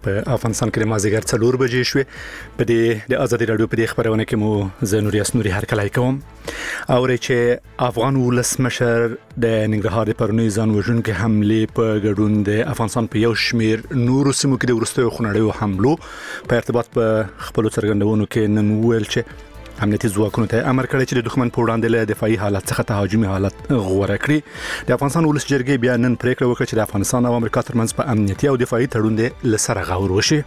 په افغانستان کې مازیګر 4 بجې شوې په دې د ازادي رادیو په دې خبرونه کې مو زه نوري اسنوري هر کله کوم او چې افغان ولسمشر د ننګرهار د پرونی ځان وژونکو حمله په ګډون د افغانستان په یو شمیر نورو سیمو کې د ورستیو خونړیو حملو په ارتباط په خپل څرګندونو کې نن ویل چې امنیتي ځواکونو ته امر کړی چې د دښمن په وړاندې له دفاعي حالت څخه تهاجمي حالت غوړه کړي. د افغانستان ولس جرګې بیا نن پریکړه وکړه چې د افغانستان او امریکا ترمنځ په امنیتي او دفاعي تړون د لسره غور وشي.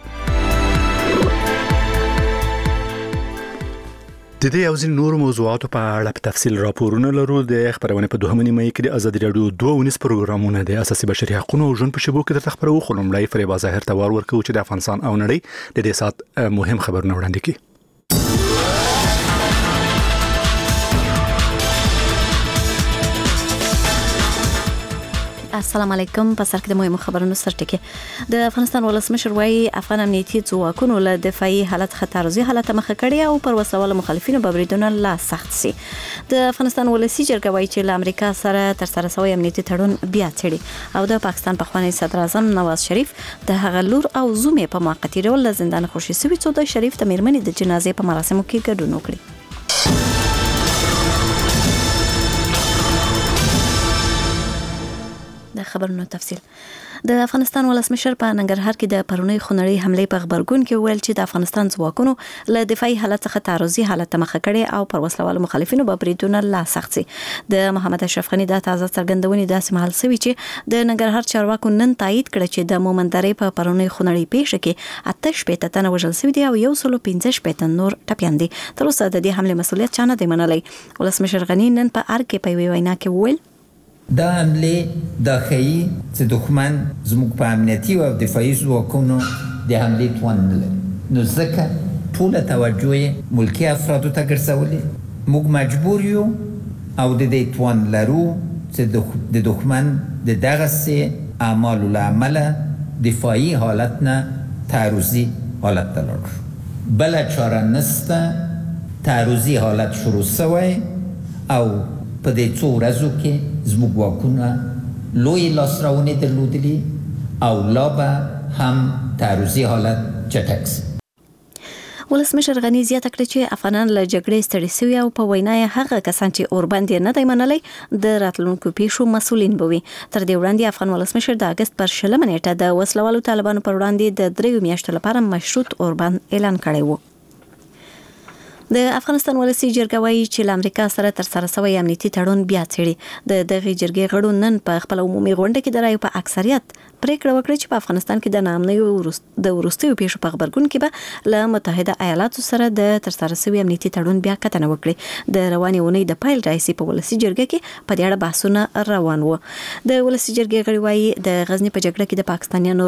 د دې او ځینو نورو موضوعاتو په اړه په تفصیل راپورونه لرو. د خبرونه په 2 مې کې د ازادي رادیو 2 پروګرامونه د اساسي بشري حقوقو او ژوند په شبکو کې درته خبرو خو لمړی فریبا ظاهر توار ورکو چې د افغانستان او نړۍ د دې سات مهم خبرونه وړاندې کړي. السلام علیکم. په سر کې د مهمو خبرونو سرټکی د افغانستان ولسمشر وايي افغان امنیتي ځواکونو له دفاعي حالت خطرزي حالت مخه کړی او پر وسوال مخالفینو ببریدونه لا سخت سي. د افغانستان ولسی جرګه وايي چې له امریکا سره تر سره سوی امنیتي تړون بیا څېړي او د پاکستان پخوانی صدر اعظم نواز شریف د هغه لور او زومې په موقتی ډول له زندان خوشي سوي څو د شریف د میرمنې د جنازې په مراسمو کې ګډون وکړي. د خبرونو تفصیل. د افغانستان ولسمشر په ننګرهار کې د پرونی خونړی حمله په خبرګون کې ویل چې د افغانستان ځواکونو له دفاعي حالت څخه تعرضي حالت مخه کړي او پر وسلوال مخالفینو ببریدونه لا سخت سي. د محمد اشرف غنی د تازه څرګندونې داسې مهال سوي چې د ننګرهار چارواکو نن تایید کړ چې د مومندرې په پرونی خونړی پیښه کې 88 تنه وژل شوي دي او 115 نور ټپيان دي. تر اوسه د دې حمله مسؤلیت چا نه دی منلی. ولسمشر غنی نن په ار کې په وینا کې ویل دا حمله داخلي چې دښمن زموږ په امنیتي او دفاعي ځواکونو د حمله توان نه لري نو ځکه ټول توجه ملکی افرادو ته ګرځولې موږ مجبور یو او د دې توان لرو چې د دښمن د دغه سه اعمال له عمله دفاعي حالت نه تعرضي حالت ته لاړو. بل چاره نسته. تعرضي حالت شروع شوی او په دې څو ورځو کې زموږ واکونه لوی لاسراونې درلودلي او لا به هم تعرضي حالت چټک سي. ولسمشر غنی زیاته کړه چې افغانان له جګړې ستړي شوي او په وینا یې هغه کسان چې اوربند نه دی منلی د راتلونکو پیښو مسؤلین بوي. تر دې وړاندې افغان ولسمشر د اگست پر 20 نیټه د وسلوالو طالبانو پر وړاندې د 3 میاشتو لپاره مشروط اوربند اعلان کړی و. د افغانستان ولسی جرګه وايي چې له امریکا سره تر سره سوی امنیتي تړون بیا څېړي. د دغه جرګې غړو نن په خپل عمومي غونډه کې د رایو په اکثریت پریکړه وکړه چې په افغانستان کې د ناامنۍ د ورستیو پیښو په خبرګون کې به له متحده ایالاتو سره د تر سره سوی امنیتي تړون بیا کتنه وکړي. د رواني اونۍ د پایل راځي په ولسی جرګه کې په دې اړه بحثونه روان وو. د ولسی جرګې غړي وايي د غزنی په جګړه کې د پاکستانیانو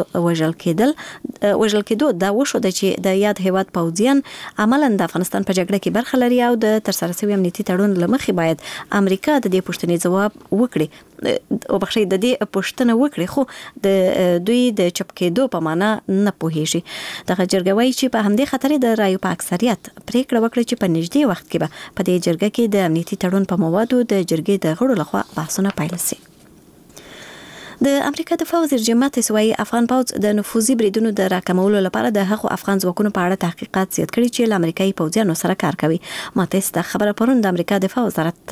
وژل کېدو دا وشو چې د یاد هیواد پوځیان عملاً د افغانستان په جګړه کې برخه لري او د تر سره سوی امنیتي تړون لمخې باید امریکا د دې پوښتنې جواب وکړي او بخښي د دې پوښتنه وکړي خو د دوی د چپ کېدو په معنا نه پوهیږي. دغه جرګه وايي چې په همدې خاطر د رایو په اکثریت پریکړه وکړه چې په نږدې وخت کې به په دې جرګه کې د امنیتي تړون په موادو د جرګې د غړو لخوا بحثونه پیل شي. د امریکا دفاع وزیر جیم ماتیس وايي افغان پوځ د نفوذي بریدونو د راکمولو لپاره د هغو افغان ځواکونو په اړه تحقیقات زیات کړي چې له امریکایي پوځیانو سره کار کوي. ماتیس د خبره پرون د امریکا دفاع وزارت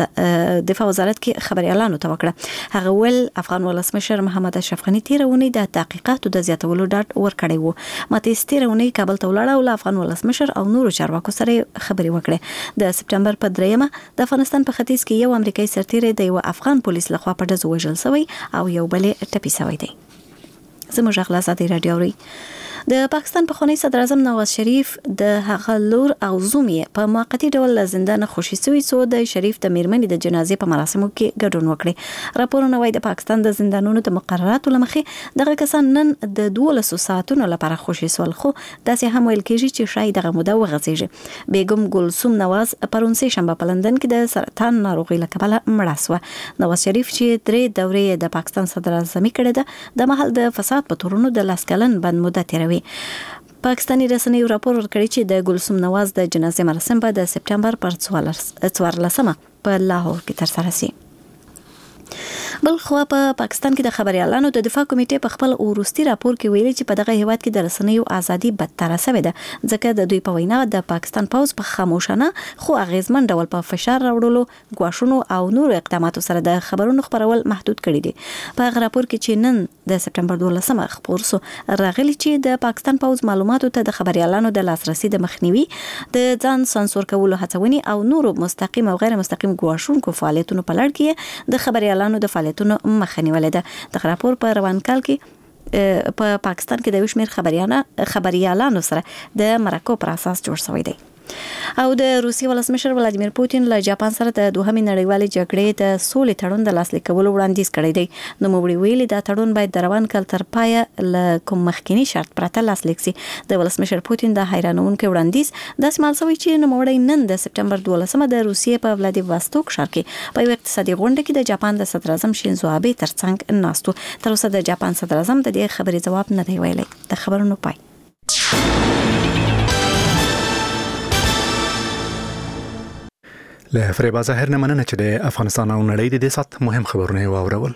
کې خبري اعلان وکړ. هغه ول افغان ولسمشر محمد اشرف غنی تیرونی د تحقیقاتو د زیاتولو ډاډ ورکړی وو. ماتیس تیرونی کابل ته ولاړ او له افغان ولسمشر او نورو چارواکو سره خبري وکړه. د سپټمبر په 3 د افغانستان په ختیځ کې یو امریکایي سرتیری د یو افغان پولیس لخوا په ډزو وژل شوی او یو بل ټپي شوی دی. زموږ غلا ازادي رادیو ری د پاکستان پخوانی صدر اعظم نواز شریف د هغه لور او زومې په موقتی ډول زندان خوشي سوي څو د شریف د میرمنې د جنازې په مراسمو کې ګډون وکړي. راپورونه وايي د پاکستان د زندانونو د مقرراتو لمخې دغه کسان نن د 12 ساعتونو لپاره خوشي سول خو داسې هم ویل کېږي چې شاید دغه موده وغځيږي. بیگم ګلسوم نواز پرون سه شنبه په لندن کې د سرطان ناروغي له کبله مړه شوه. نواز شریف چې 3 دورې د پاکستان صدر اعظم کړي ده د محل د فساد په تورونو د لاسکلن بند مدت تیروي. پاکستانی رسنیو راپور ورکړی چې د ګلسوم نواز د جنازې مراسم به د سپټمبر پر 14 په لاهور کې ترسره شي. بل خو په پاکستان کې د خبريالانو د دفاع کمیټې په خپل وروستي راپور کې ویلي چې په دغه هیواد کې د رسنیو ازادي بدتره شوې ده، ځکه د دوی په وینا د پاکستان پوز په خاموشانه خو اغیزمن ډول په فشار راوړلو، ګواښونو او نور اقداماتو سره د خبرونو خبرول محدود کړي دي. په هغه راپور کې چې نن د سپټمبر 12 خبر سو راغلي چې د پاکستان پوز معلوماتو ته د خبريالانو د لاسرسي د مخنیوي، د ځان سانسور کولو هڅونې او نورو مستقیم او غیر مستقیم ګواښونکو فعالیتونو په لړ کې د خبريالانو د فعالیتونو مخه نیولې ده. د راپور په روان کال کې په پاکستان کې د وشمیر خبريالانو سره د مرکو پر اساس جوړ شوی دی. او د روسي ولسمشر ولادیمیر پوتین له جاپان سره د دوهمې نړیوالې جګړې د سولې تړون د لاسلیک کولو وړاندیز کړی دی. نو موږ ویلي دا تړون باید د روان کال تر پایه له کوم مخکینی شرط پرته لاسلیک شي. د ولسمشر پوتین د حیرانونکو وړاندیز د سمال سوي چې نوموړی نن د سپټمبر 12 د روسیې په ولادیواستوک ښار کې په یو اقتصادي غونډه کې د جاپان د صدر اعظم شینزو آبه ترڅنګ ناستو. تر اوسه د جاپان صدر اعظم د دې خبرې جواب نه دی ویلی. د خبرونو پای. له فریبا ظاهر نه مننه چې د افغانستان او نړۍ د دې سات مهم خبرونه واورول.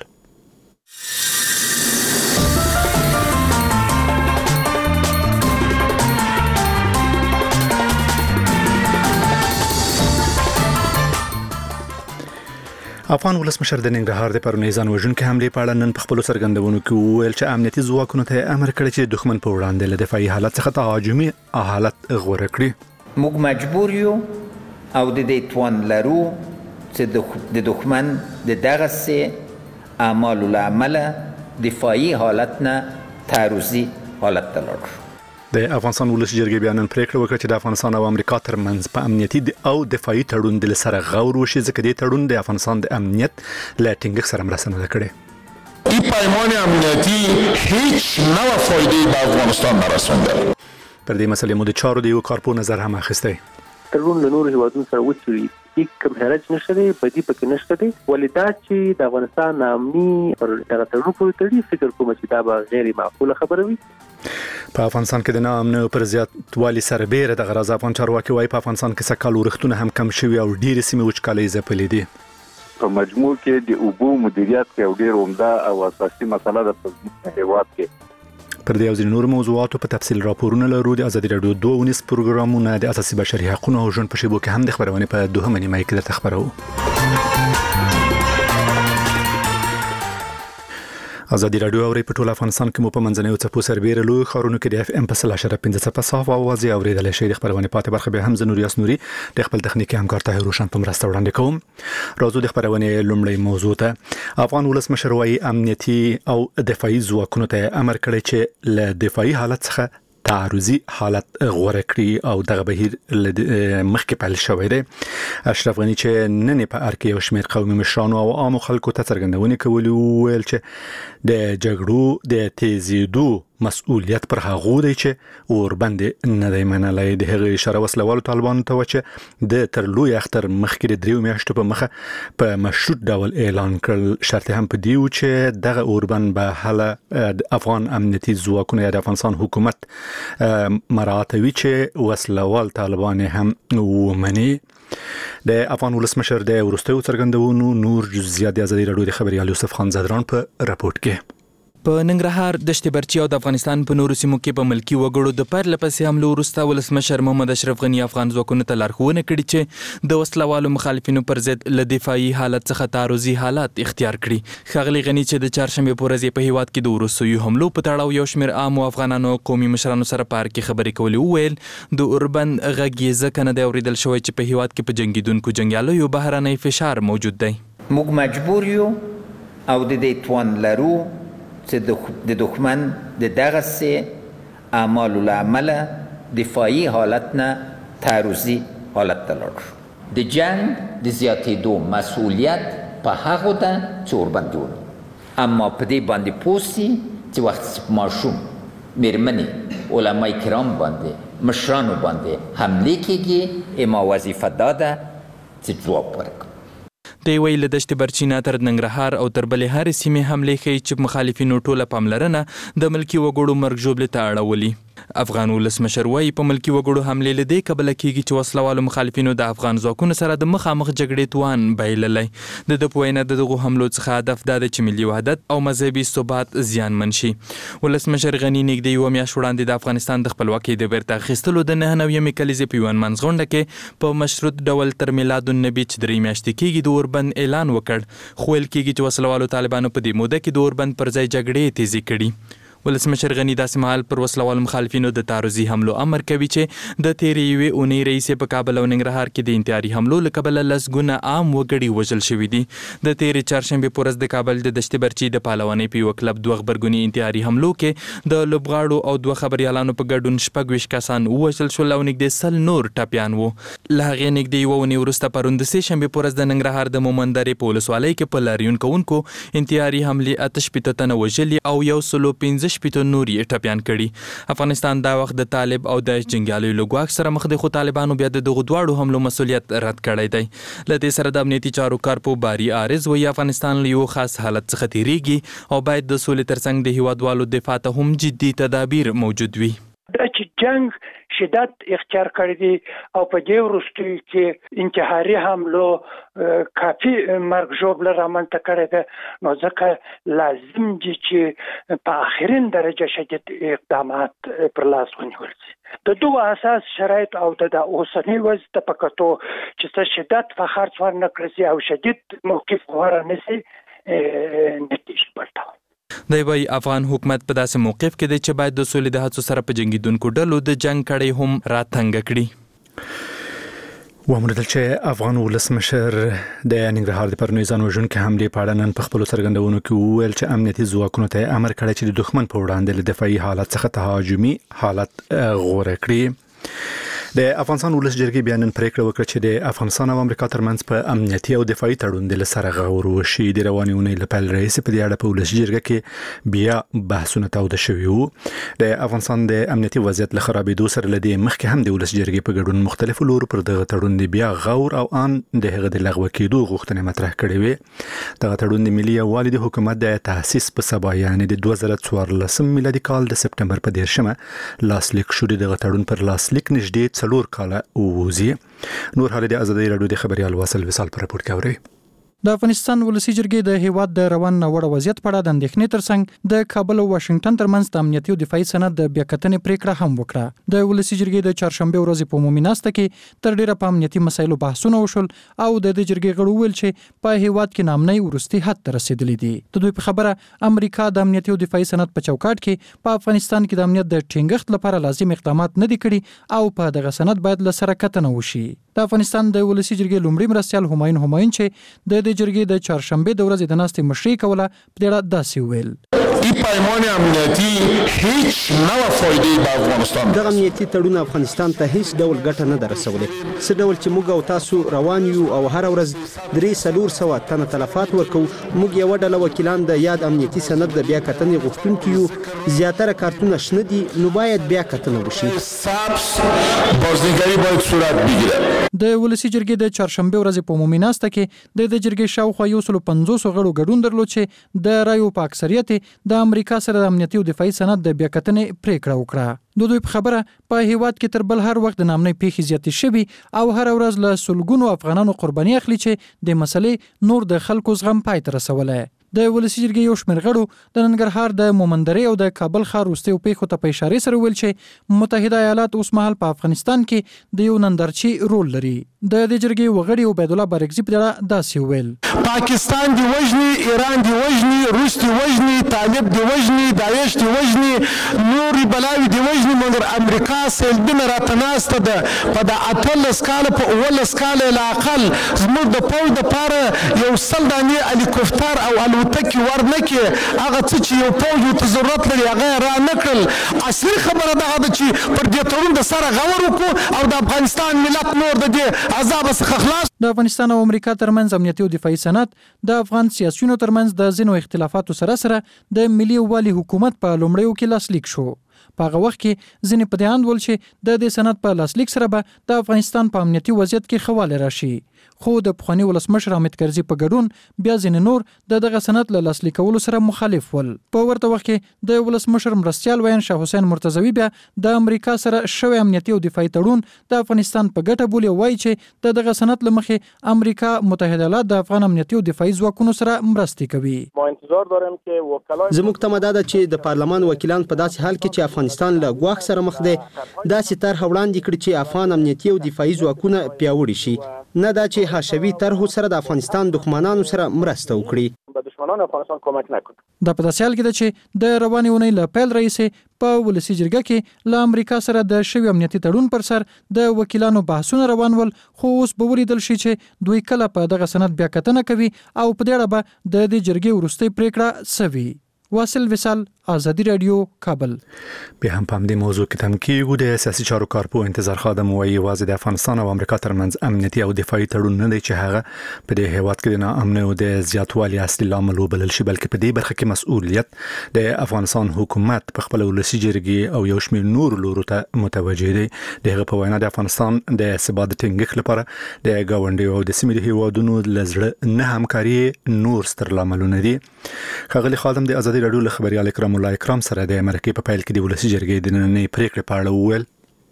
افغان ولسمشر د ننګرهار د پرونی ځان وژونکو حمله په اړه نن په خپل څرګندونو کې وویل چې امنیتي ځواکونو ته امر کړی چې دښمن په وړاندې له دفاعي حالت څخه تهاجمي حالت غوره کړي. موږ مجبور یو او د دې توان لرو چې د دښمن د دغه سه اعمال العمل دفاعي حالت نه تعرضي حالت ته لاړ. د افغانستان ولس جرګې بیا نن پریکړه وکړه چې د افغانستان او امریکا ترمنځ په امنیتي او دفاعي تړون د سره غور وشي، ځکه د تړون د افغانستان د امنیت له ټینګښت سره مرسته نه کړې. این پیمان امنیتی هیچ نوع فایده‌ای به افغانستان نرسونده. پر دې مسلې مو د چارو د یو کارپو نظر هم اخیستی. تړون له نورو هیوادونو سره وڅېړي، کوم حرج نشته دی، بدی پکې نشته دی، ولې دا چې د افغانستان امني پر دغه تړون پورې تړي، فکر کوم چې دا به غیر معقوله خبره وي. په افغانستان کې د ناامن پر زیاتوالي سره بیره د غرض افغان چارواکي وايي په افغانستان کې سکهال ورښتونه هم کم شوي او ډېرې سیمې وچکالۍ ځپلې دي. په مجموع کې د اوبو مدیریت کې یو ډېر عمده او اساسي مسله ده په هیواد کې. پر دې او ځینو نورو موضوعاتو په تفصیل راپورونه لرو. د ازادي راډیو 2 پروګرامونه د اساسي بشري حقوقو او ژوند په شیبو کې هم د خبرونه په دوهمه نیمه کې درته خبرو. ازادي راډیو اوري په ټول افغانستان کې مو په منځنیو څپو سربېره لوی ښارونو کې د اف ام په 0.5 صاف اواز اوریدل شي. د خبرونه پاتې برخه به هم زنوریاس نوري د خپل تخنیکی همکار طاهر روشن په مرسته وړاندې کوم. راځو د خبرونه لومړی موضوع ته. افغان ولسمشر وايي امنیتي او دفاعي ځواکونو ته امر کړی چې له دفاعي حالت څخه تعرضي حالت غوره کړی او دغه بهیر مخکې پیل شوی دی. اشرف غنی چې نن په ارکه یو شمېر قومي مشرانو او عامو خلکو ته څرګندونې کولې ویل چې د جګړو د تیزیدو مسؤلیت پر هغه دی چې اوربند نه دی منلای. د هغه اشاره وسلوالو طالبانو ته و چې د تر لوی اختر مخکې د 3 میاشتو په مخه په مشروط ډول اعلان کړ. شرط هم په دیو چې دغه اوربند به هله افغان امنیتي ځواکونه یا د افغانستان حکومت مراعاتوي چې وسلوال طالبان هم ومني. د افغان ولسمشر د وروستیو څرګندونو نور جزئیات د ازادي راډیو د خبريال یوسف خان زدران په راپورټ کې. په ننګرهار دشت برچي او د افغانستان په نورو سیمو کې په ملکی وګړو د پرله پسې حملو وروسته ولسمشر محمد اشرف غنی افغان ځواکونو ته لارښوونه کړې چې د وسلوالو مخالفینو پر ضد له دفاعي حالت څخه تعرضي حالات اختیار کړي. ښاغلي غنی چې د چهارشنبې په ورځ په هیواد کې د وروستیو حملو په تړاو یو شمېر عام افغانانو قومي مشرانو سره په اړه خبرې کولې وویل د اوربند غږ یې ځکه نه دی اورېدل شوی چې په هیواد کې په جنګیدونکو جنګیالیو بهرنی فشار موجود دی. موږ مجبور یو او د دې توان لرو چې د دښمن د دغه سه اعمال العمل دفاعي حالت نه تعرضي حالت ته لاړ. د جنگ د زیاتېدو مسؤلیت په هغو ده چې اوربند جوړ، اما په دې باندې پوسي چې وخت ماشوم میرمنې علماء کرام باندې مشرانو باندې حمله کېږي، اما وظیفه دا ده چې جواب ورکړي. دی ویل د دشت برچینا تر ننګرهار او تر بلې هرې سیمې حملې ښیي چې مخالفینو ټوله پاملرنه د ملکي وګړو مرګ ژوبلې ته اړولي. افغان ولسمشر وايي په ملکی وګړو حمله لیدې کبل کېږي چې وسلوالو مخالفینو د افغان ځواکونو سره د مخامخ جګړې توان بایللې د پوینه دغه حملو څخه هدف دا دی چې ملي وحدت او مذهبي ثبات زیانمن شي. ولسمشر غنی نږدې یوه میاشت وړاندې د افغانستان د خپلواکۍ د بیرته اخیستلو د 99 کلیزې په یوه منځغونډه کې په مشروط ډول تر میلاد النبي چې 3 میاشتې کېږي د اوربند اعلان وکړ، خو ویل کېږي چې وسلوالو طالبانو په دې موده کې د اوربند پر ځای جګړې تیزې کړي. ولسمشر غنی داسې مهال پر وسلوال مخالفینو د تعرضي حملو امر کوي چې د تیرې یوې اونۍ رئیسې په کابل او ننګرهار کې د انتحاري حملو له کبله لسګونه عام وګړي وژل شوي دي. د تیرې چهارشنبې په ورځ د کابل د دشت برچي د پهلوانۍ په یوه کلب 2 غبرګوني انتحاري حملو کې د لوبغاړو او 2 خبریالانو په ګډون 26 کسان ووژل شول او نږدې 100 نور ټپیان وو. له هغې نږدې یوه اونۍ وروسته پرون د سې شنبې په ورځ د ننګرهار د مومندرې په ولسوالۍ کې په لاریون کوونکو انتحاري حملې 88 تنه وژلي او 115 نور یې ټپیان کړي. افغانستان دا وخت د طالب او د جنګیالیو له ګواښ سره مخ دی، خو طالبانو بیا د دغو دواړو حملو مسؤلیت رد کړی دی. له دې سره د امنیتي چارو کارپو باري عارض وایي افغانستان له یو خاص حالت څخه تیریږي او باید د سولې ترڅنګ د هیوادوالو دفاع ته هم جدي تدابیر موجود وي. دا چې جنگ شدت اختیار کړی دی او په دې وروستیو کې انتحاري حملو کافي مرګ ژوبله رامنځته کړې ده، نو ځکه لازم دي چې په آخرین درجه شدید اقدامات پر لاس ونیول شي. د دغو اساس شرایط او د اوسني وضع په کتو چې څه شدت په خرڅ ورنه کړي او شدید موقف غوره نه شي نتیجه ورته. دی وايي افغان حکومت په داسې موقف کې دی چې باید د سولې د هڅو سره په جنګیدونکو ډلو د جنګ کړۍ هم راتنګه کړي. ومنل چې افغان ولسمشر د ننګرهار د پرونی ځان وژونکو حملې په اړه نن په خپلو څرګندونو کې وویل چې امنیتي ځواکونو ته امر کړی چې د دښمن په وړاندې له دفاعي حالت څخه تهاجمي حالت غوره کړي. د افغانستان ولس جرګې بیا نن پریکړه وکړه چې د افغانستان او امریکا ترمنځ په امنیتي او دفاعي تړون د سره غور وشي. د روانې اونۍ له پیل راهیسې په دې اړه په ولس جرګه کې بیا بحثونه تاوده شوي وو. د افغانستان د امنیتي وضعیت له خرابېدو سره له دې مخکې هم د ولس جرګې په ګډون مختلفو لورو پر دغه تړون د بیا غور او ان د هغه د لغوه کېدو غوښتنې مطرح کړې وې. دغه تړون د ملي یووالي د حکومت د تاسیس په سبا یعنې د 2014 میلادي کال د سپټمبر په 10 لاسلیک شو. دغه تړون پر لاسلیک نږدې 4 کاله ووزي. نور حال د ازادي راډیو د خبريال واصل وصال پر راپور کوي. د افغانستان ولسی جرګې د هیواد د روان ناوړه وضعیت په اړه د اندېښنې ترڅنګ د کابل او واشنگټن ترمنځ د امنیتي او دفاعي سند د بیاکتنې پریکړه هم وکړه. د ولسی جرګې د چهارشنبه ورځې په عمومي ناسته کې تر ډیره په امنیتي مسایلو بحثونه وشول او د جرګې غړو ویل چې په هیواد کې نامنۍ ورستي حد ته رسیدلې دي. د دوی په خبره امریکا د امنیتي او دفاعي سند په چوکاټ کې په افغانستان کې د امنیت د ټینګښت لپاره لازم اقدامات نه دي کړي او په دغه سند باید له سره کتنه وشي. د افغانستان د ولسی جرګې لومړي مرستیال همایون چې د جرګې د چهارشنبه د ورځې د ناستې مشري کوله په دې اړه داسې ویل: این پیمان امنیتی هیچ نوع فایده‌ای به افغانستان دغه امنیتي تړون افغانستان ته هیڅ ډول ګټه نه درسولې. څه ډول چې موږ او تاسو روان یو او هر ورځ 300 تنه تلفات ورکو، موږ یو ډله وکیلان د یاد امنیتي سند د بیا کتنې غوښتونکو یو. زیاتره کارتونه شنه دي، نو باید بیا کتنه وشي. بازنگری باید صورت بگیره. د ولسی جرګې د چهارشنبه ورځې په عمومي ناسته کې د جرګې شاوخوا 150 غړو ګډون درلود چې د رایو په اکثریت د امریکا سره د امنیتي او دفاعي سند د بیا کتنې پریکړه وکړه. د دوی په خبره په هیواد کې تر بل هر وخت د نامنۍ پیښې زیاتې شوي او هر ورځ له سلګونو افغانانو قرباني اخلي چې د مسلې نور د خلکو زغم پای ته رسولی. د ولسی جرګې یو شمېر غړو د ننګرهار د مومندرې او د کابل ښار وروستیو پیښو ته په اشارې سره ویل چې متحده ایالات اوس مهال په افغانستان کې د یو نندارچی رول لري. د جرګې وغړي عبید الله بارکزي په اړه داسې ویل: پاکستان دی وجني، ایران دی وجني، روس دی وجني، طالب دی وجني، داعش دی وجني، نوري بلاوي دی وجني، مګر امریکا سیلبینه راتناسته ده په د 18 کال په 19 کال لاقل زموږ د پوز د پاره یو سلداني هلیکوپټر او الوتکې ورنکې هغه څه چې یو پوز ته ضرورت لري هغه را نکړل. اصلي خبره دغه ده چې پر دې تړون د سره غور وکړو او د افغانستان ملت نور د دې عذاب څخه خلاص. د افغانستان او امریکا ترمنځ امنیتي او دفاعي سند د افغان سیاسيونو ترمنځ د ځینو اختلافاتو سره د ملي یووالي حکومت په لومړیو کې لاسلیک شو. په هغه وخت کې ځینې په دې اند ول چې د سند په لاسلیک سره به د افغانستان په امنیتي وضعیت کې خواله راشي، خو د پخوانی ولسمشر حامد کرزي په ګډون بیا ځینې نور دغه سند له لاسلیکولو سره مخالف ول. په ورته وخت کې د ولسمشر مرستیال وین شاه حسین مرتضوی بیا د امریکا سره شوی امنیتي او دفاعي تړون د افغانستان په ګټه بولی، وایي چې دغه سند لمخې امریکا متحده ایالات د افغان امنیتي او دفاعي ځواکونو سره مرستې کوي. ما انتظار دارم چې وکلای زموږ تمه ده چې د پارلمان وکیلان په داسې حال کې چې افغانستان له ګواښ سره مخ دی داسې طرح وړاندې کړي چې افغان امنیتي او دفاعي ځواکونه پیاوړي شي، نه دا چې حاشوي طرحو سره د افغانستان دښمنانو سره مرسته وکړي. به دشمنان افغانستان کمک نکړي. دا په داسې حال کې ده چې د روانې اونۍ له پیل راهیسې په ولسي جرګه کې له امریکا سره د شوي امنیتي تړون پر سر د وکیلانو بحثونه روان ول، خو اوس به ولیدل شي چې دوی کله په دغه سند بیا کتنه کوي او په دې اړه به د دې جرګې وروستۍ پریکړه سوي. واصل وصال، آزادی رادیو، کابل. به هم په دې موضوع کې تم کېږو د سیاسي چارو کارپو انتظار خادم وایي یوازې د افغانستان او امریکا ترمنځ امنیتي او دفاعي تړون نه دی چې هغه په دې هیواد کې د ناامنۍ او د زیاتوالي اصلي لامل وبلل شي، بلکې په دې برخه کې مسؤلیت د افغانستان حکومت په خپل ولسي جرګې او یو شمېر نور لورو ته متوجه دی. دغه په وینا د افغانستان د ثبات ټینګښت لپاره د ګاونډیو او د سیمې هیوادونو له زړه نه همکاري نور ستر لاملونه دي. ښاغلي خادم د آزادی رادیو له خبريال اکرام الله اکرام سره د امریکا په پیل کې د ولسي جرګې د نننۍ پریکړې په اړه وویل.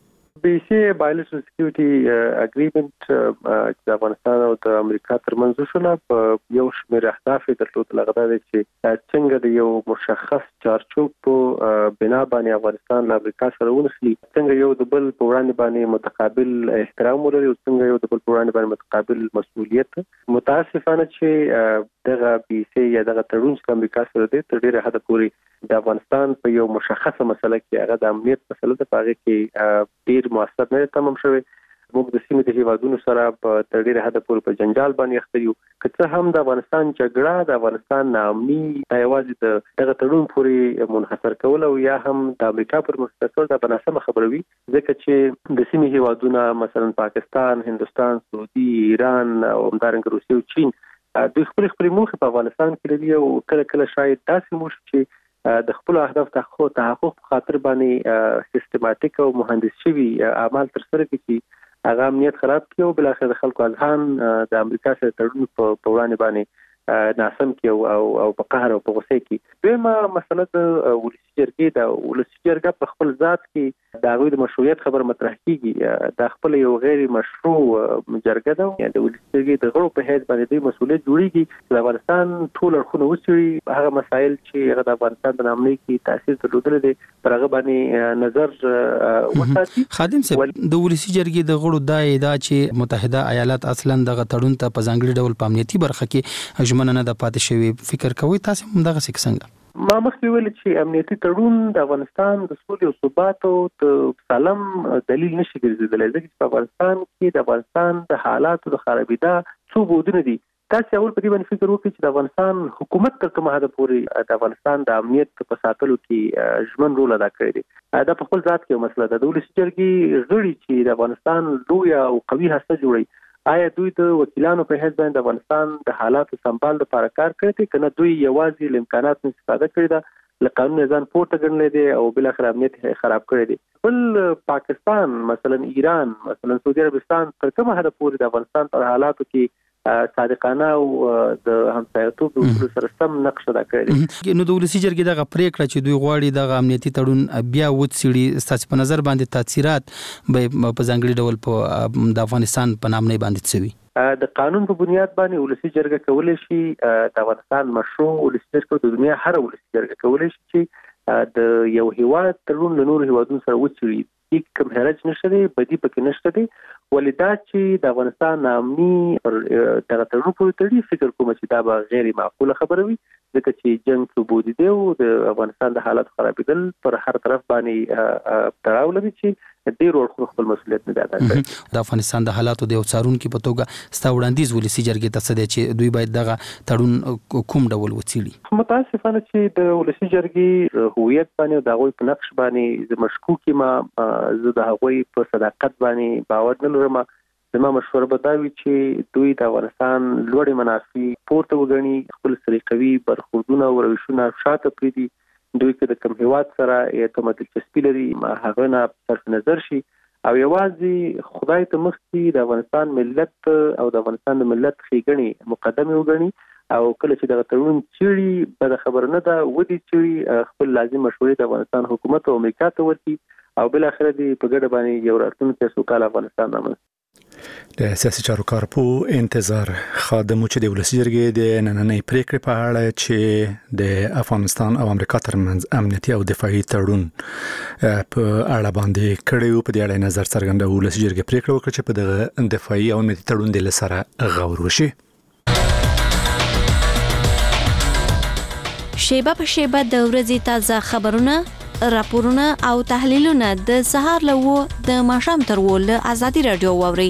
BC bilateral security agreement د افغانستان او د امریکا ترمنځ شوه په یو شمېر اهداف درلود، لغدا دي چې څنګه د یو مشخص چارچوب په بنا باندې افغانستان له امریکا سره ونښلي، څنګه یو د بل په وړاندې باندې متقابل احترام ولري او څنګه یو د بل په وړاندې باندې متقابل مسؤلیت. متاسفانه چې دغه BC یا دغه تړون چې امریکا سره دی تر ډیره حد پورې د افغانستان په یو مشخصه مسله کې هغه د امنیت مسله ده، په هغه کې ډیر موثر نه تمام شوی. موږ د سیمې د هیوادونو سره په تر ډیره حد پورې په جنجال باندې اخته یو، که څه هم د افغانستان جګړه د افغانستان ناامني یوازې د دغه تړون پورې منحصر کول او یا هم د امریکا پر منحصر کول دا بناسبه خبره وي، ځکه چې د سیمې هیوادونه مثلا پاکستان، هندستان، سعودي، ایران او همدارنګه روسیه او چین دوی خپل موخې په افغانستان کې لري او کله کله شاید داسې موخې چې د خپل اهداف تحقق په خاطر باندې سیستماتیک او مهندس شوی اعمال تر سره کوي، هغه امنیت خراب کیو، بل اخر د خلکو اذهان د امریکا سره تړون په وړاندې باندې ناسم کیو او په قهر او په غوسه کې. دویمه مسله د ولسي جرګې د ولسي جرګه په خپل ذات کې د هغوی د مشروعیت خبر مطرح کیږي، د خپل یو غیر مشروع جرګه ده، یا د ولسي جرګې د غړو په حیث باندې د مسؤلیت جوړیږي د افغانستان ټول اړخونه وڅېړي، هغه مسایل چې هغه د افغانستان د ناامنۍ کې تاثیر درلودلی دی پر هغه باندې نظر وساتي. خادم صاحب، د ولسي جرګې د غړو دا ادعا چې متحده ایالات اصلا دغه تړون ته په ځانګړي ډول په امنیتي برخه کې ژمنه نه ده پاتې شوې، فکر کوئ تاسو هم دغه څنګه؟ ما مخکې ویل چې امنیتي تړون د افغانستان د سولې او ثبات او د سالم دلیل نشي ګرځیدلی، ځکه چې په افغانستان کې د افغانستان د حالاتو د خرابېدا څو بعدونه دي. تاسو اول په دې باندې فکر وکړئ چې د افغانستان حکومت تر کومه حد پورې د افغانستان د امنیت په ساتلو کې ژمن رول ادا کړی دی. دا په خپل ذات کې یو مسله ده. د ولسي جرګې غړي چې د افغانستان لویه او قوي هسته جوړوي، آیا دوی د وکیلانو په حیث باندې د افغانستان د حالاتو سمبال لپاره کار کړی دی، کنه دوی یوازې له امکاناتو استفاده کړې ده، له قانون ځان پورته ګڼلی دی او بل اخر امنیت خراب کړی دی؟ بل پاکستان، مثلا ایران، مثلا سعودي عربستان تر کومه حد پورې د افغانستان پر حالاتو کې صادقانه او د همسایتوب د اصولو سره سم نقش ادا کړی. نو د ولسي جرګې دغه پریکړه چې دوی غواړي دغه امنیتي تړون بیا وڅېړي، ستاسو په نظر باندې تاثیرات به په ځانګړي ډول په د افغانستان په نامنۍ باندې څه وي؟ د قانون په بنیاد باندې ولسي جرګه کولی شي د افغانستان مشروع ولسي جرګه د دنیا هر ولسي جرګه کولی شي چې د یو هیواد تړون له نورو هیوادونو سره وڅېړي. کوم حرج نشته دی، بدی پکې نشته دی، ولې دا چې د افغانستان ناامني پر دغه تړون پورې تړي، فکر کوم چې دا به غیر معقوله خبره وي، ځکه چې جنګ څو بعدی دی او د افغانستان د حالات خرابېدل پر هر طرف باندې تړاو لري چې ډېر ورخو خپل مسؤلیت نه ادا کوي. د افغانستان د حالاتو د یو څارونکي په توګه ستا وړاندیز ولسي جرګې ته څه دی چې دوی باید دغه تړون کوم ډول وڅېړي؟ متاسفانه چې د ولسي جرګې هویت باندې او د هغوی په نقش باندې زه مشکوک یم، زه د هغوی په صداقت باندې باور نه لرم. زما مشوره به دا وي چې دوی د افغانستان لوړې منافع پورته وګڼي، خپل سلیقوي برخوردونه او روشونه شاته پرېږدي، دوی کې د کوم هیواد سره کومه دلچسپي لري هغه نه صرف نظر شي او یوازې خدای ته مخکې د افغانستان ملت او د افغانستان د ملت ښېګڼې مقدمه وګڼي او کله چې دغه تړون چیړي بد خبر نه ده ودی چیړي خپل لازم مشورې د افغانستان حکومت او امریکا ته ورکړي او بل اخر دی په ګډه باندې یو راتلونکی سوکاله افغانستان رامنځته د سیاسي چارو کارپو انتظار خادمو چې د ولسی جرګې د نننۍ پریکړې په اړه چې د افغانستان او امریکا ترمنځ امنیتي او دفاعي تړون په اړه باندې کړیو په دې اړه نظر څرګندول ولسی جرګې پریکړه وکړه چې په دغه دفاعي او امنیتي تړون د لسره غور وشي. شیبه په شیبه د ورځې تازه خبرونه راپورونه او تحلیلونه د سهار له د ماښام تر ول ازادي رادیو ووري.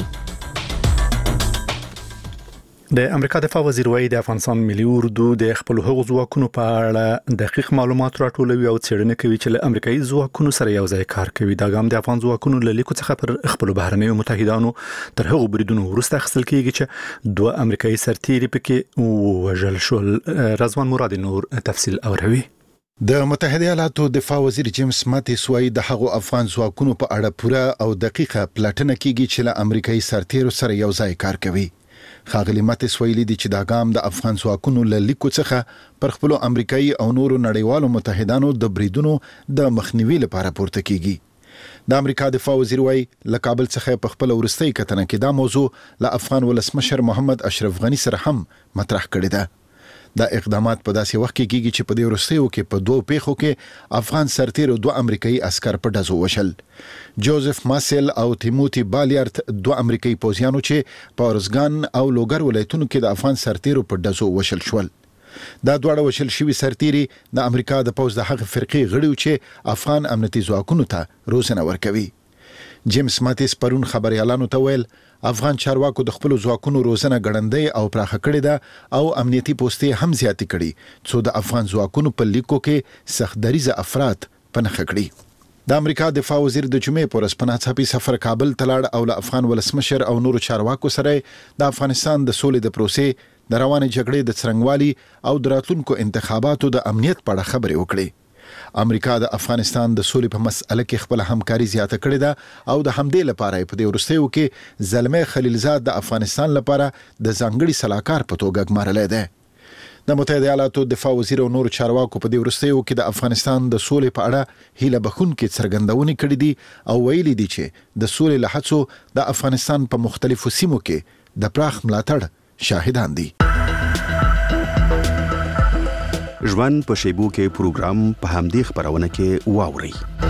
د امریکا دفاع وزیر وایي د افغانستان ملي اردو د خپل هغو ځواکونو په اړه دقیق معلومات راټولوي او څېړنه کوي چې له امریکایي ځواکونو سره یو ځای کار کوي. دا ګام د افغان ځواکونو له لیکو څخه پر خپل بهرنیو متحدانو تر هغو بریدونو وروسته اخیستل کیږي چې دوه امریکایي سرتیري پکې وژل شول. رضوان مراد نور تفصیل اوروي. د متحده ایالاتو دفاع وزیر جیمز ماتیس وايي د هغو افغان ځواکونو په اړه پوره او دقیقه پلټنه کیږي چې له امریکایي سرتیرو سره یو ځای کار کوي. ښاغلي ماتیس ویلي دي چې دا ګام د افغان ځواکونو له لیکو څخه پر خپل امریکایي او نورو نړیوالو متحدانو د بریدونو د مخنیوي لپاره پورته کیږي. د امریکا دفاع وزیر وايي له کابل څخه په خپل ورستۍ کتنه کې دا موضوع له افغان ولسمشر محمد اشرف غنی سره هم مطرح کړی ده. دا اقدامات په داسې وخت کې کیږي چې په دې وروستیو کې په دوه پیښو کې افغان سرتیرو دوه امریکایي عسكر په ډزو وشل. جوزف ماسل او تیموتی بالیارت دوه امریکایي پوځیانو چې په ارزګان او لوګر ولایتونو کې د افغان سرتیرو په ډزو وشل شول. دا دواړه وشل شوي سرتیري د امریکا د پوځ د هغه فرقې غړي چې افغان امنیتي ځواکونو ته روزنه ورکوي. جیمز ماتیس پرون خبريالانو ته ویل افغان چارواکو د خپل ځواکونو روزنه ګړندۍ او پراخه کړې ده او امنیتي پوستې هم زیاتې کړي څو د افغان ځواکونو په لیکو کې سختدریزه افراد پنهخه کړي. د امریکا دفاع وزیر د جمعې پر ورځ په ناڅاپي سفر کابل ته لاړ او له افغان ولسمشر او نورو چارواکو سره د افغانستان د سولې د پروسې د روانې جګړې د څرنګوالي او د راتلونکو انتخاباتو د امنیت په اړه خبرې وکړي. امریکا د افغانستان د سولې په مسأله کې خپل همکاري زیاته کړې ده او د همدې لپاره په دې وروستیو کې زلمه خلیلزاد د افغانستان لپاره د ځانګړي صلاحکار په توګه ګمارلی دی. د متحده ایالاتو دفاع وزیر او نور چارواکو په دې وروستیو کې د افغانستان د سولې په اړه هیله بخونکې څرګندونې کړې دي او ویلي دي چې د سولې له هڅو د افغانستان په مختلفو سیمو کې د پراخ ملاتړ شاهدان دي. ژوند په شیبو کې پروګرام په همدې خبرونه کې واوري.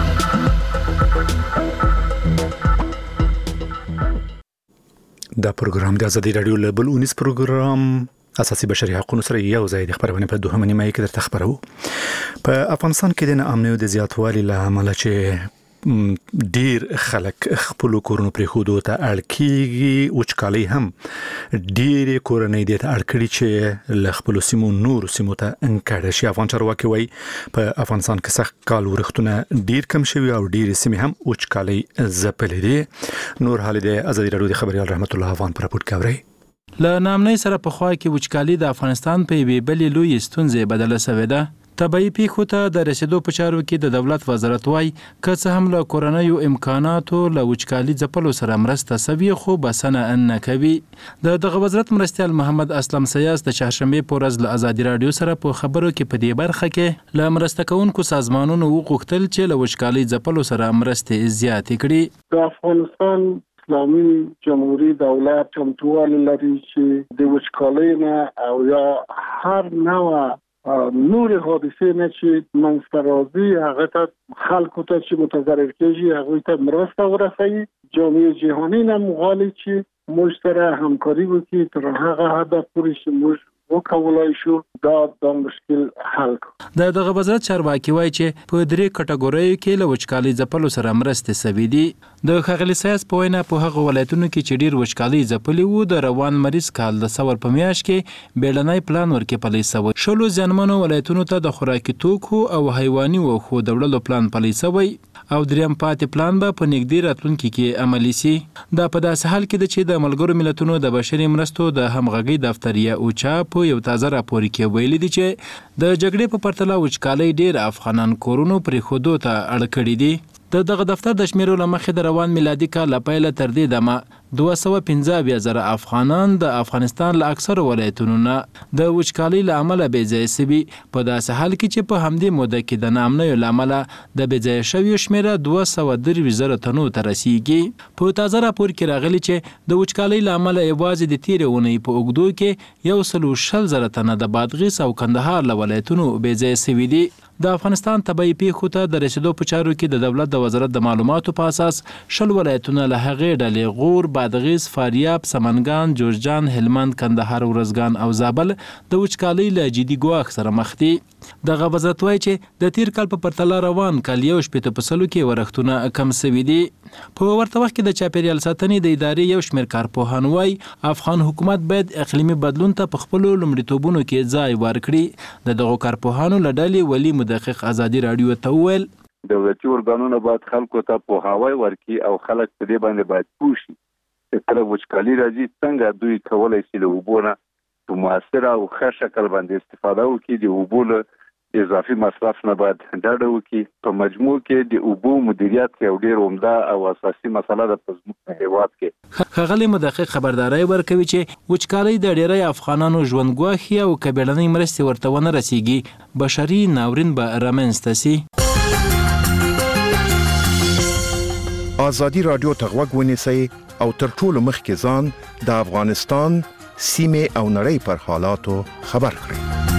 دا پروګرام د ازادي رادیو له بل 19 پروګرام اساسي بشري حقوقو سره یو ځای د خبرونه په دوه نیمه کې درته خبرو. په افغانستان کې د ناامنۍ د زیاتوالي له امله چې ډیر خلک خپل کورونو پرې خودو ته اړ کیږي وچکالي هم ډیر کورنۍ د اړ کړي چې له خپل سیمو نور سیمو ته انکړه شي. افغان چارواکي وایي په افغانستان کې سخت کال ورښتونه ډیر کم شوي او ډیر سیمې هم وچکالي ځپلې دي. نور حال د ازادي رادیو د خبريال رحمت الله افغان پر راپورټ کوي. له ناامنۍ سره په خوا کې وچکالي د افغانستان په یوې بلې لویې ستونزې بدله شوې ده. طبعي پیښو ته د رسیدو په چارو کې د دولت وزارت وايي که څه هم له کورنیو امکاناتو له وچکالي ځپلو سره مرسته سوي خو بسنه نه کوي. دغه وزارت مرستیال محمد اسلم سیاس د چهارشنبه په ورځ له ازادي رادیو سره په خبرو کې په دې برخه کې له مرسته کوونکو سازمانونو وغوښتل چې له وچکالي ځپلو سره مرستې زیاتې کړي. د افغانستان اسلامي جمهوریت دولت چمتووالی لري چې د وچکالۍ نه او یا هر نوع نور حادثه نه چې منځته راځي هغه ته خلکو ته چې متضرر کېږي هغوی ته مرسته ورسوي. جامعه جهانی هم غواړي چې موږ سره همکاري وکړي تر هغه حد پورې چې موږ وکولای شو دا مشکل حل کړو. دغه وزارت چارواکي وایي چې په درې کټګوریو کې له وچکالي ځپلو سره مرستې سوي دي. د ښاغلي سیاس په وینا په هغه ولایتونو کې چې ډیر وچکالي ځپلي وو د روان مریض کال د سور په میاشت کې بیړنی پلان ورکې پلی سوی. شلو ځانمنو ولایتونو ته د خوراکي توکو او حیواني وښو د وړلو پلان پلی سوی او دریم پاتې پلان به په نږدې راتلونکي کې عملي سي. دا په داسې حال کې ده چې د ملګرو ملتونو د بشري مرستو د همغږۍ دفتر یا اوچا په یو تازه راپور کې ویلي دي چې د جګړې په پرتله وچکالۍ ډېر افغانان کورونو پرېښودو ته اړ کړي دي. دغه دفتر د شمیرو له مخې د روان میلادي کال له پیله تر دې دمه 215,000 افغانان د افغانستان له اکثرو ولایتونو نه د وچکالۍ له امله بېځایه سوي، په داسې حال کې چې په همدې موده کې د ناامنیو له امله د بېځایه شویو شمیره 223,000 تنو ته رسیږي. په تازه راپور کې راغلي چې د وچکالۍ له امله یوازې د تېرې اونۍ په اوږدو کې 160,000 تنه د بادغیس او کندهار له ولایتونو بېځایه سوي دي. د افغانستان طبعي پیښو ته د رسیدو په چارو کې د دولت د وزارت د معلوماتو په اساس 10 ولایتونه له هغې ډلې غور، بادغیس، فاریاب، سمنګان، جوزجان، هلمند، کندهار، ورزګان او زابل د وچکالۍ له جدي ګواښ سره مخ دي. دغه وزارت وایي چې د تیر کال په پرتله روان کال 1.5% کې ورښتونه کم سوي دي. په ورته وخت کې د چاپیریال ساتنې د ادارې یو شمېر کارپوهان وایي افغان حکومت باید اقلیمي بدلون ته په خپلو لومړیتوبونو کې ځای ورکړي. د دغو کارپوهانو له ډلې ولي مدقق ازادي راډیو ته وویل دولتي ارګانونه باید خلکو ته پوهاوی ورکړي او خلک په دې باندې باید پوه شي چې کله وچکالي راځي څنګه دوی کولی شي له اوبو نه په مؤثر او ښه شکل باندې استفاده وکړي. د اوبو له اضافي مصرف نه باید ډډه وکړي. په مجموع کې د اوبو مدیریت یو ډېر عمده او اساسي مسله ده په زموږ هېواد کې. ښاغلي مدقق خبرداری ورکوي چې وچکالۍ د ډېری افغانانو ژوند ګواښي او که بیړنۍ مرستې ورته ونه رسیږي بشري ناورین به رامنځته سي. ازادي راډیو ته غوږ ونیسئ او تر ټولو مخکې ځان د افغانستان سیمې او نړۍ پر حالاتو خبر کړئ.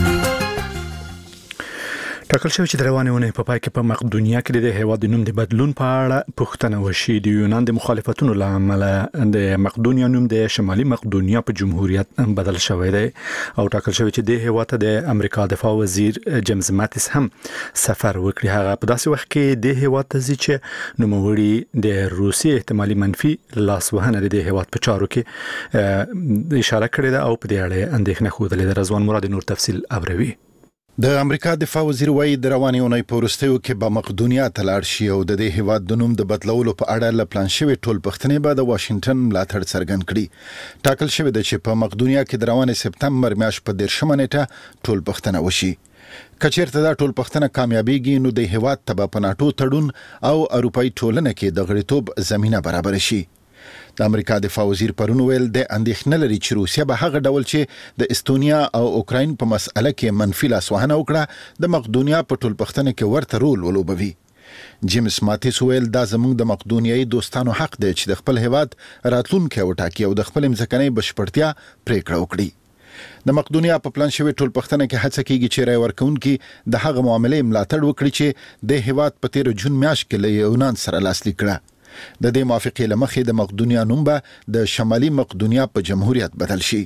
ټاکل شوی چې د روانې اونۍ په پای کې په مقدونیا کې د هیواد د نوم د بدلون په اړه پوښتنه وشي. د یونان د مخالفتونو له امله د مقدونیا نوم د شمالي مقدونیا په جمهوریت بدل شوی دی او ټاکل شوی چې د هیواد ته د امریکا دفاع وزیر جیمز ماتیس هم سفر وکړي. هغه په داسې وخت کې د هیواد ته ځي چې نوموړي د روسیې احتمالي منفي لاسوهنه د هیواد په چارو کې اشاره کړې ده او په دې اړه اندېښنه ښودلې ده. رضوان مراد نور تفصیل اوروي. د امریکا دفاع وزیر وایي د روانې اونۍ په وروستیو کې به مقدونیا ته لاړ شي او د دې هیواد د نوم د بدلولو په اړه له پلان شوي ټول پښتنې به د واشنگټن ملاتړ څرګند کړي. ټاکل شوی دی چې په مقدونیا کې د روانې سپتمبر میاشت په 10 نیټه ټول پښتنه وشي. کچېرته دا ټول پښتنه کامیابیږي نو د هیواد ته په ناتو تړون او اروپאי ټولنه کې د غړیتوب زمينه برابر شي. د امریکا دفاع وزیر پرون ویل د اندېښنه لري چې روسیا به هغه ډول چې د استونیا او اوکراین په مسأله کې منفي لاسوهنه وکړه د مقدونیا په ټول پښتنه کې ورته رول ولوبوي. جیمز ماتیس ویل دا زموږ د مقدونیایي دوستانو حق دی چې د خپل هیواد راتلونکی وټاکي او د خپل ځمکنۍ بشپړتیا پریکړه وکړي. د مقدونیا په پلان شوی ټول پښتنه کې هڅه کیږي چې رای ورکونکي د هغه معاملې ملاتړ وکړي چې د هیواد په 13 جون میاشت کې له یونان سره لاسلیک کړه. د دې موافقې لمخې د مقدونیا نوم به د شمالي مقدونیا په جمهوریت بدل شي.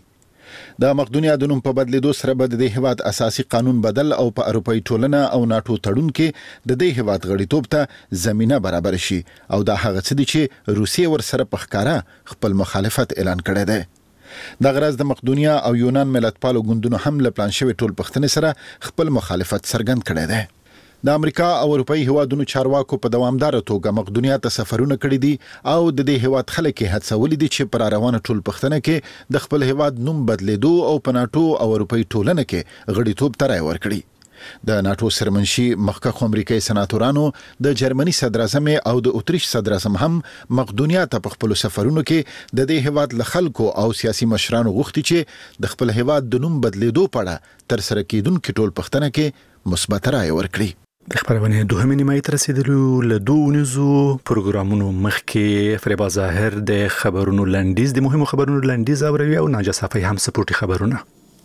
د مقدونیا د نوم په بدلیدو سره به د هیواد اساسي قانون بدل او په اروپאי ټولنه او ناتو تړون کې د دې هیواد غړیتوب ته زمينه برابر شي او دا هغه څه دي چې روسیې ورسره په ښکارا خپل مخالفت اعلان کړی دی. د غرض د مقدونیا او یونان ملتپالو ګوندونو هم له پلان شوی ټول پښتنې سره خپل مخالفت څرګند کړی دی. د امریکا او اروپאי هیوادونو چارواکو په دوامدار توګه مقدونیا ته سفرونه کړي دي او د دې هیواد خلک هڅولي دي چې پر روانه ټول پښتنه کې د خپل هیواد نوم بدلیدو او په ناتو او اروپאי ټولنه کې غړیتوب ته رای ورکړي. د ناتو سرمنشي مخکښ امریکایي سناتورانو د جرمني صدر اعظم او د اتریش صدر اعظم هم مقدونیا ته په خپل سفرونو کې د دې هیواد له خلکو او سیاسي مشرانو غوښتي چې د خپل هیواد د نوم بدلیدو په اړه تر سره کېدونکو ټول پښتنه کې مثبت رای ورکړي. د خبرونه دوهمه نیمه تر رسیدلو له دوه نزو پروګرامونو مخکې فریبا ظاهر د خبرونو لنډیز د مهمو خبرونو لنډیز اوروي او ناجا صافي هم سپورټي خبرونه.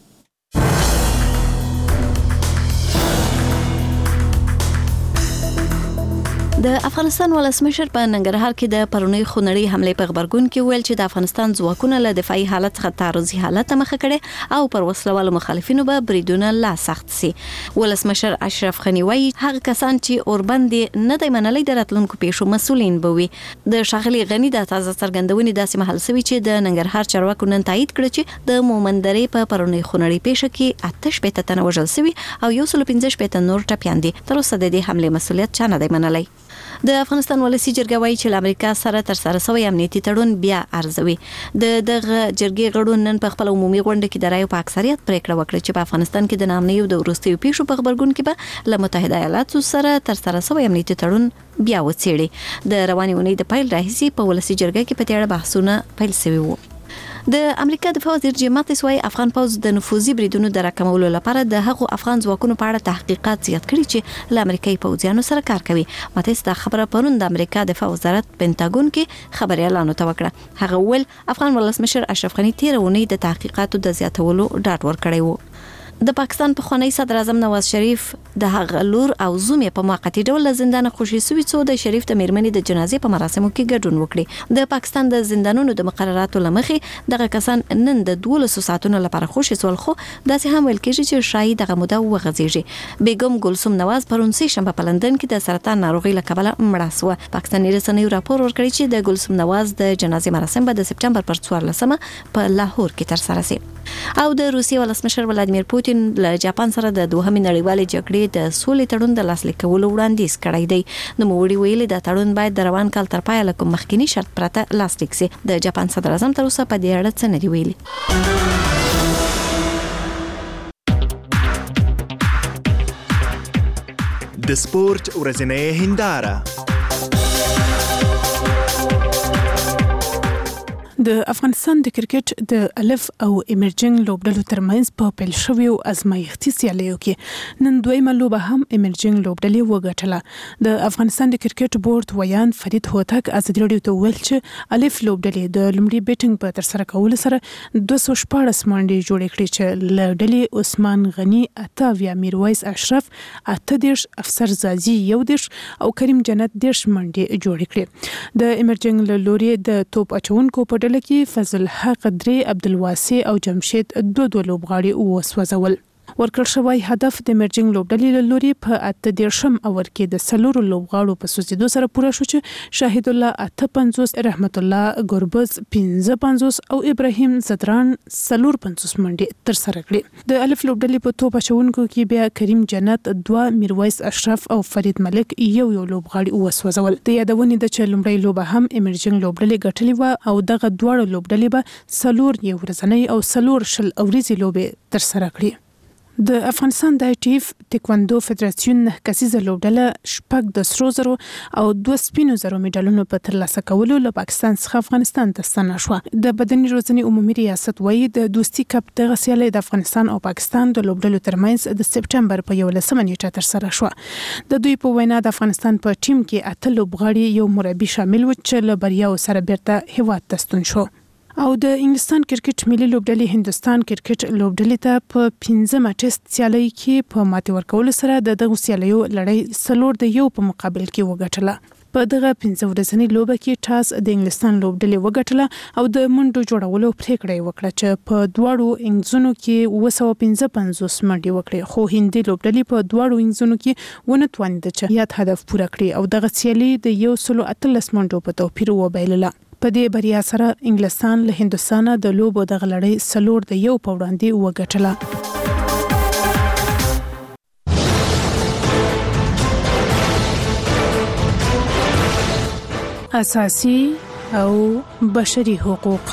د افغانستان ولسمشر په ننګرهار کې د پرونی خونړۍ حمله په خبرګون کې ویل چې د افغانستان ځواکونه له دفاعي حالت څخه تعرضي حالت مخه کړي او پر وسلوالو مخالفینو به بریدونه لا سخت سي. ولسمشر اشرف غنی وایي هغه کسان چې اوربند نه دی منلي د راتلونکو پیښو مسولین بوي. د شاغلي غنی د تازه څرګندونې داسې محل سوي چې د ننګرهار چارواکو نن تایید کړ چې د مومندرې په پرونی خونړۍ پیښه کې 8 تنه وژل سوي او 115 نور ټپيان دي. تر اوسه د دې حمله مسولیت چا نه دی منلي. د افغانستان ولسی جرګه وایي چې امریکا سره تر سره شوی امنیتي تړون بیا ارزوي. دغه جرګې غړو نن په خپل عمومي غونډه کې د رایو په اکثریت پریکړه وکړه چې په افغانستان کې د نامنیو د وروستیو پیښو په خبرګون کې به له متحده ایالاتو سره تر سره شوی امنیتي تړون بیا وڅېړي. د روانې اونۍ د پیل راهیسې په ولسی جرګه کې په دې اړه بحثونه پیل شوي وو. د امریکا دفاع وزیر جیم ماتیس وايي افغان پوځ د نفوذي بریدونو د راکمولو لپاره د هغو افغان ځواکونو په اړه تحقیقات زیات کړي چې له امریکایي پوځیانو سره کار کوي. ماتیس دا خبره پرون د امریکا دفاع وزارت پینټاګون کې خبري اعلان وکړه. هغه ول افغان ولسمشر اشرف غنی تیر اونۍ د تحقیقاتو د زیاتولو ډاډ ورکړی وو. د پاکستان پخوانی صدر اعظم نواز شریف د هغه لور او زوم په موقتی ډول زندان خوشي سوي څو د شریف د میرمنې د جنازې په مراسمو کې ګډون وکړي. د پاکستان د زندانونو د مقرراتو لمخې دغه کسان نن د 12 ساعتونو لپاره خوشي سول، خو داسې هم ویل کېږي چې شاید دغه موده وغځيږي. بیگم گلسوم نواز پرون سه شنبه په لندن کې د سرطان ناروغي له کبله مړه شوه. پاکستاني رسنیو راپور ورکړی چې د گلسوم نواز د جنازې مراسم به د سپټمبر پر 14مه په لاهور کې تر سره شي. او د روسیې ولسمشر ولادیمیر پوتین له جاپان سره د دوهمې نړیوالې جګړې د سولې تړون د لاسلیک کولو وړاندیز کړی دی. نوموړي ویلي دا تړون باید د روان کال تر پایه له کوم مخکینی شرط پرته لاسلیک شي. د جاپان صدر اعظم تر اوسه په دې اړه څه نه دی ویلي. د سپورت ورځنۍ هنداره. د افغانستان د کرکټ د الف او ایمرجنګ لوبډلو ترمنځ په پیل شویو ازمایښتي سیالیو کې نن دویمه لوبه هم ایمرجنګ لوبډلې وګټله. د افغانستان د کرکټ بورډ ویان فرید هوتک ازادي راډیو ته ویل چې الف لوبډلې د لومړي بیټینګ په تر سره کولو سره 214 منډې جوړې کړې چې لوبډلې عثمان غنی، اتاویا میرویس اشرف، 18 افسر زازي 11 او کریم جنت 10 منډې جوړې کړې. د ایمرجنګ لوري د توپ اچونکو په ډله کې فضل حق درې، عبدالواسع او جمشید 2 لوبغاړي وسوځول. ورکړل شوی هدف د ایمرجنګ لوبډلې لوري په 18 اور کې د 4 لوبغاړو په سوځیدو سره پوره شو چې شاهد الله 58، رحمت الله ګربز 55 او ابراهیم زدران 54 منډې تر سره کړې. د الف لوبډلې په توپ اچونکو کې بیا کریم جنت 2، میرویس اشرف او فرید ملک یو لوبغاړي وسوځول. د یادونې د چې لومړی لوبه هم ایمرجنګ لوبډلې ګټلې و او دغه دوه لوبډلې به 4 یو ورځنۍ او 4 شل اوريزي لوبې تر سره کړې. د افغانستان د ټیف تکواندو فدراسیون کسیزه لوبډله شپږ د سرو زرو او 2 سپینو زرو میډالونو په ترلاسه کولو له پاکستان څخه افغانستان ته ستنه شوه. د بدني روزنې عمومي ریاست وایي د دوستي کپ دغه سیالي د افغانستان او پاکستان د لوبډلو ترمنځ د سپټمبر په 11 نیټه تر سره شوه. د دوی په وینا د افغانستان په ټیم کې 8 لوبغاړي یو مربي شامل و چې له بریاو سره بیرته هیواد ته ستون شو. او د انګلستان کرکټ ملي لوبډلې هندستان کرکټ لوبډلې ته په 15 ټیسټ سیالي کې په ماتې ورکولو سره دغه سیالیو لړۍ 4-1 په مقابل کې وګټله. په دغه 15 ورځنۍ لوبه کې ټاس د انګلستان لوبډلې وګټله او د منډو جوړولو پریکړه وکړه چې په دواړو انګزونو کې 255 منډې وکړي، خو هندي لوبډلې په دواړو انګزونو کې ونه توانید چې یاد هدف پوره کړي او دغه سیالي د 113 منډو په توپیر وبایلله. په دې بریا سره انګلستان له هندستان د لوبو د غلړۍ 4-1 په وړاندې وګټله. اساسي او بشري حقوق.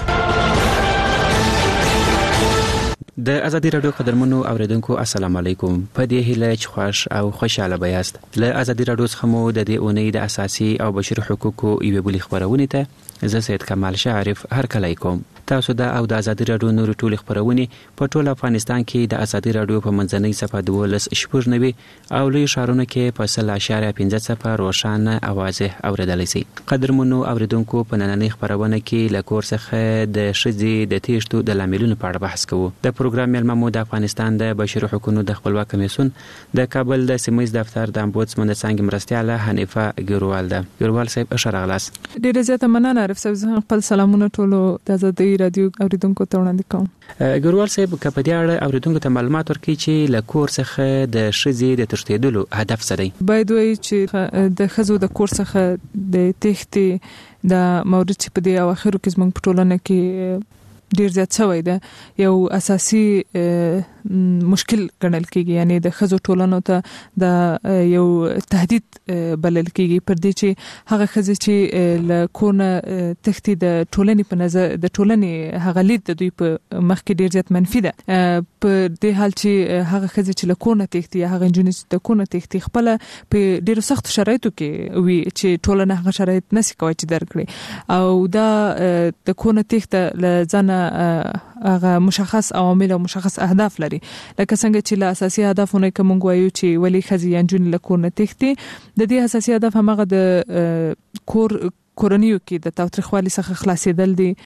د ازادي راډیو قدرمنو اوریدونکو السلام علیکم. په دې هیله چې خوښ او خوشاله بیاست. له ازادي راډیو څخه مو د دې اونۍ د اساسي او بشري حقوقو یوه بلې خبرونه ته زه سید کمال شعرف هر کله کوم. تاسو د او د ازادي راډیو نور ټول خبرونه په ټول افغانستان کې د ازادي راډیو په منځنۍ صفحه 12.90 او لوی شهرونو کې په 0.15 صفحه روښانه اوازه اوریدلای شئ. قدرمنو اوریدونکو په نننۍ خبرونه کې له کور څخه د شذي د تیښتو د لاملونو په اړه بحث کوو. د پروګرام ملممو د افغانستان د بشري حقوقو د خپلواک کمیسیون د کابل د سیمایي دفتر د امبودسمن څنګه مرستياله حنیفه ګروال ده. ګروال صاحب اشاره غلاس. ډیره زیاته مننه عارف صاحب، خپل سلامونه ټولو د ازادي راډیو اوریدونکو ته وړاندې کوم. ګروال صاحب په دې اړه اوریدونکو ته معلومات ورکړي چې له کور څخه د شذي د تښتېدلو هدف څه دی؟ باید وایي چې د خزو د کور څخه د تښتې د مورد چې په دې اواخرو کې زموږ په ټولنه کې ډیر زیات شوی ده. یو اساسي مشکل ګڼل کیږي، یعنی د خزو ټولنو ته د یو تهدید بلل کیږي پر دې چې هغه خزې چې له کونه تختی د ټولنې په نظر د ټولنې هغه لید د دوی په مخ کې ډیر زیات منفي ده. په دې حال چې هغه خزې چې له کونه تختی هغه انجونې چې د کونه تختی خپل په ډیرو سخت شرایطو کې وي چې ټولنه هغه شرایط نشي کوي چې درکړي، او دا د کونه تخته لزنه هغه مشخص عوامل او مشخص اهداف لري، لکه څنګه چې له اساسي اهدافونه کوم وایو چې ولی خزي انجونې له کونه تختی، د دې اساسي هدف هغه د کورنیو کې د تاوتریخوالي څخه خلاصېدل دي،